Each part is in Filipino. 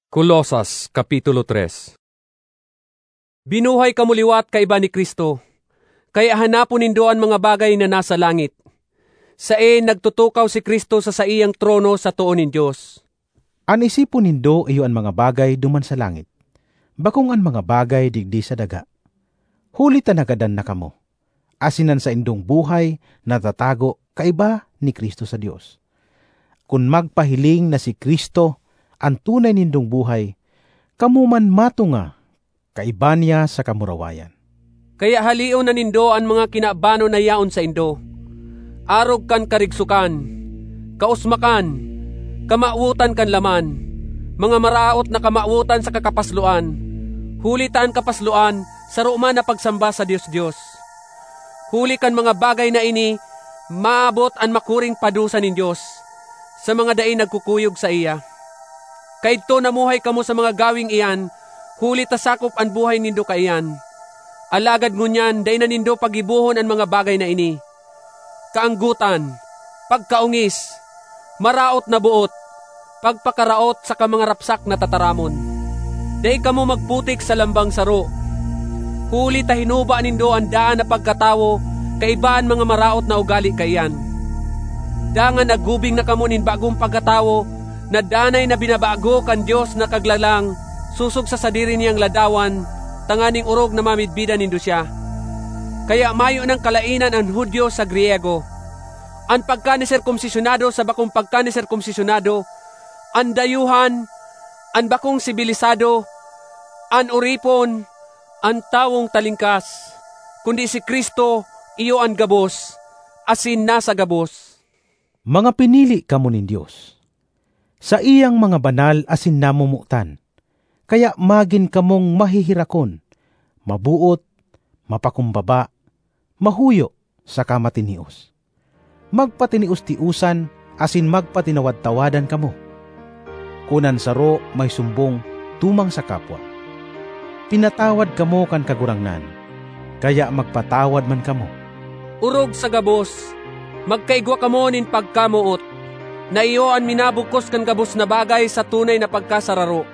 Colosas Kapitulo 3. Binuhay kamuliwat kaiba ni Kristo, kaya hanapon nindo ang mga bagay na nasa langit. Sae nagtutukaw si Kristo sa saiyang trono sa tuon nin Dios. An isipon nindo iyo ang mga bagay duman sa langit, bakong an mga bagay digdi sa daga. Huli tanagadan na kamo, asinan sa indong buhay na tatago kaiba ni Kristo sa Dios. Kung magpahiling na si Kristo ang tunay nindong buhay, kamo man matunga kaiba niya sa kamurawayan. Kaya halion na nindo ang mga kinabano na yaon sa indo. Arog kan karigsukan, kausmakan, kamautan kan laman, mga maraot na kamautan sa kakapasluan, hulitan kapasluan sa ruma na pagsamba sa Diyos. Huli kan mga bagay na ini, maabot ang makuring padusa nin Diyos sa mga daing nagkukuyog sa iya. Kaidto namuhay kamo sa mga gawing iyan, huli tasakop ang buhay nindo kaiyan. Alagad ngunyan, day na nindo pagibuhon ang mga bagay na ini. Kaanggutan, pagkaungis, maraot na buot, pagpakaraot sa kamanga rapsak na tataramon. Day kamo magputik sa lambang saro. Huli tahinuba nindo ang daan na pagkatawo, kaibaan mga maraot na ugali kaiyan. Dangan nagubing na kamo nin bagong pagkatawo, na danay na binabago kan Diyos na kaglalang, susog sa sadiri niyang ladawan, tanganing urog na mamidbida nindo siya. Kaya mayo ng kalainan ang Hudyo sa Griego, ang pagkaniserkumsisyonado sa bakong pagkaniserkumsisyonado, ang dayuhan, ang bakong sibilisado, ang uripon, ang tawong talingkas, kundi si Kristo, iyo ang gabos, asin nasa gabos. Mga pinili kamo nin Diyos, sa iyang mga banal asin namumutan, kaya magin kamong mahihirakon, mabuot, mapakumbaba, mahuyo sa kamatinios. Magpatinius-tiusan asin magpatinawad-tawadan kamo. Kunan saro may sumbong tumang sa kapwa. Pinatawad kamo kan kagurangnan, kaya magpatawad man kamo. Urog sa gabos, magkaigwa kamo nin pagkamuot, na iyo ang minabukos kan gabos na bagay sa tunay na pagkasararo.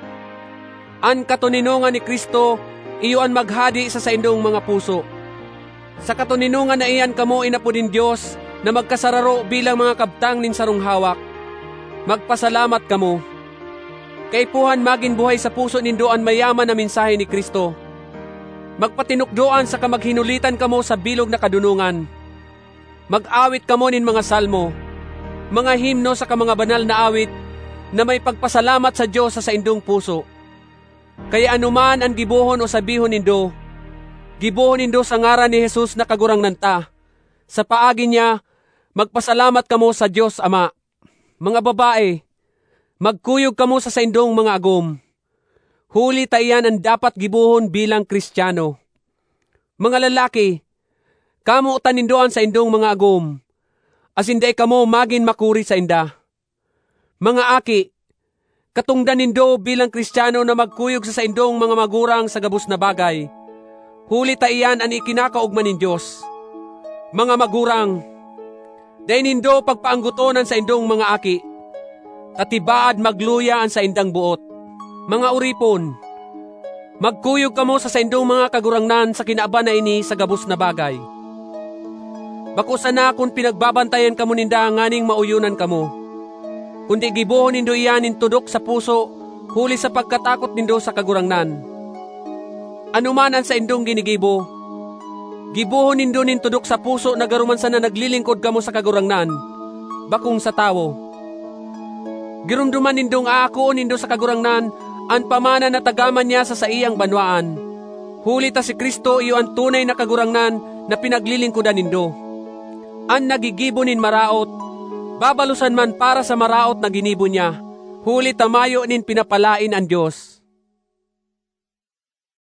An katuninungan ni Kristo, iyo ang maghadi sa indong mga puso. Sa katuninungan na iyan kamo inapo din Diyos na magkasararo bilang mga kabtang nin sarong hawak. Magpasalamat kamo. Kaipuhan magin buhay sa puso nindo ang mayaman na mensahe ni Kristo. Magpatinukdoan sa kamaghinulitan kamo sa bilog na kadunungan. Mag-awit kamo nin mga salmo, mga himno sa kamanga banal na awit na may pagpasalamat sa Diyos sa indong puso. Kaya anuman ang gibuhon o sabihon nindo, gibuhon nindo sa ngaran ni Jesus na kagurangnan ta. Sa paagi niya, magpasalamat kamo sa Diyos Ama. Mga babae, magkuyog kamo sa indong mga agom. Huli tayan ang dapat gibuhon bilang Kristiyano. Mga lalaki, kamo tanindoan sa indong mga agom, as inday kamo magin makuri sa inda. Mga aki, katungdan nindo bilang Kristiyano na magkuyog sa indong mga magurang sa gabos na bagay. Huli taiyan ang ikinakaugman nin Diyos. Mga magurang, day nindo pagpaanggutonan sa indong mga aki, tatibaad magluya ang sa indang buot. Mga uripon, magkuyog kamo sa indong mga kagurangnan sa kinaaban na ini sa gabos na bagay. Bako sana kung pinagbabantayan kamo ninda nganing mauyunan kamo. Kundi gibuhon nindo iyan intudok sa puso, huli sa pagkatakot nindo sa kagurangnan. Anuman ang sa indong ginigibo, gibuhon nindo nintudok sa puso na garuman sana naglilingkod kamo sa kagurangnan, bakong sa tawo. Girumduman nindong aakoon nindo sa kagurangnan, ang pamana na tagaman niya sa iyang banwaan. Huli ta si Kristo iyo ang tunay na kagurangnan na pinaglilingkodan nindo. Ang nagigibo nin maraot, babalusan man para sa maraot na ginibo niya, huli tamayo nin pinapalain ang Diyos.